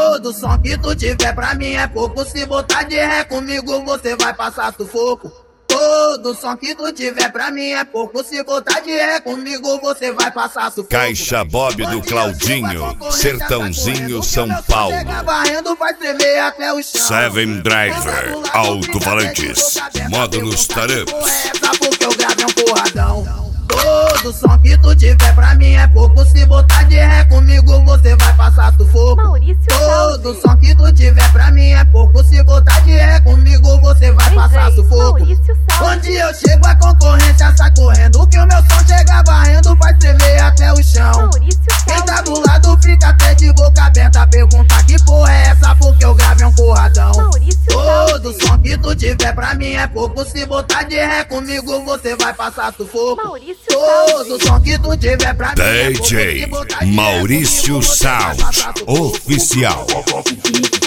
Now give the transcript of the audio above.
Todo som que tu tiver pra mim é pouco. Se botar de ré comigo você vai passar sufoco. Todo som que tu tiver pra mim é pouco. Se botar de ré comigo você vai passar sufoco. Caixa Bob do Claudinho, Sertãozinho, São Paulo. Varrendo, vai tremer até o chão. Seven Driver, alto-falantes, módulos Taramps. Porque eu gravei um porradão. Todo som que tu tiver pra mim é pouco. Se botar de ré comigo você vai passar sufoco. Todo som que tu tiver pra mim é pouco. Se botar de ré comigo você vai passar sufoco. Onde eu chego a concorrência sai correndo. Que o meu som chega varrendo, vai tremer até o chão. Quem tá do lado fica até de boca aberta. Pergunta que porra é essa, porque eu gravei um porradão. Todo som que tu tiver pra mim é pouco. Se botar de ré comigo você vai passar sufoco. Todo som que tu tiver pra mim é pouco. DJ Maurício Sound Oficial.